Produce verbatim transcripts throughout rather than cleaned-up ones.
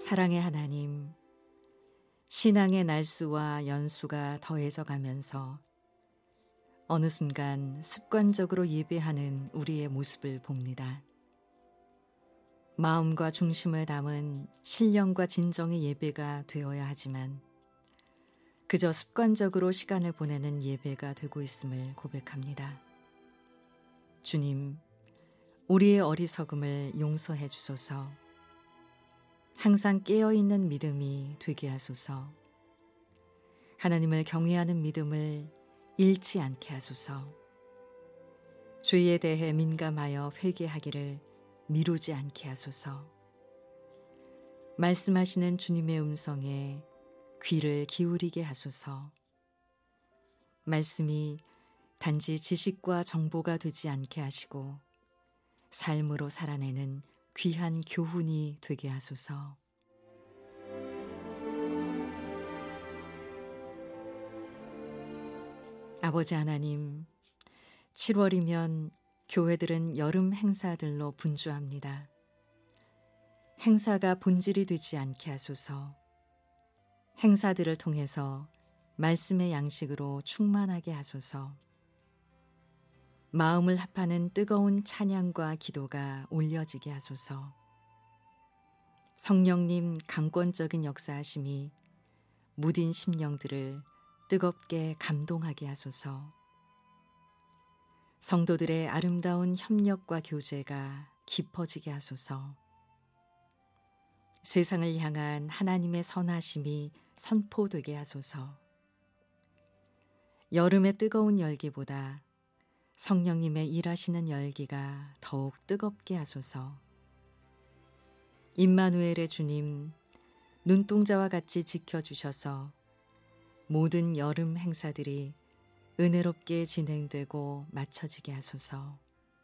사랑의 하나님, 신앙의 날수와 연수가 더해져 가면서 어느 순간 습관적으로 예배하는 우리의 모습을 봅니다. 마음과 중심을 담은 신령과 진정의 예배가 되어야 하지만 그저 습관적으로 시간을 보내는 예배가 되고 있음을 고백합니다. 주님, 우리의 어리석음을 용서해 주소서. 항상 깨어있는 믿음이 되게 하소서. 하나님을 경외하는 믿음을 잃지 않게 하소서. 주의에 대해 민감하여 회개하기를 미루지 않게 하소서. 말씀하시는 주님의 음성에 귀를 기울이게 하소서. 말씀이 단지 지식과 정보가 되지 않게 하시고 삶으로 살아내는 귀한 교훈이 되게 하소서. 아버지 하나님, 칠월이면 교회들은 여름 행사들로 분주합니다. 행사가 본질이 되지 않게 하소서. 행사들을 통해서 말씀의 양식으로 충만하게 하소서. 마음을 합하는 뜨거운 찬양과 기도가 올려지게 하소서. 성령님 강권적인 역사하심이 무딘 심령들을 뜨겁게 감동하게 하소서. 성도들의 아름다운 협력과 교제가 깊어지게 하소서. 세상을 향한 하나님의 선하심이 선포되게 하소서. 여름의 뜨거운 열기보다 성령님의 일하시는 열기가 더욱 뜨겁게 하소서. 임마누엘의 주님, 눈동자와 같이 지켜주셔서 모든 여름 행사들이 은혜롭게 진행되고 마쳐지게 하소서.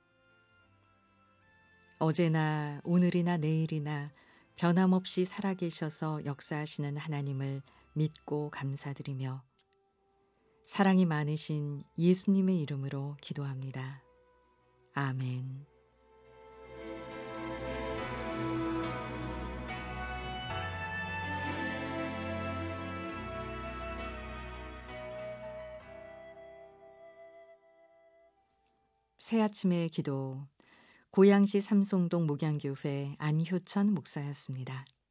어제나 오늘이나 내일이나 변함없이 살아계셔서 역사하시는 하나님을 믿고 감사드리며 사랑이 많으신 예수님의 이름으로 기도합니다. 아멘. 새아침의 기도, 고양시 삼송동 목양교회 안효천 목사였습니다.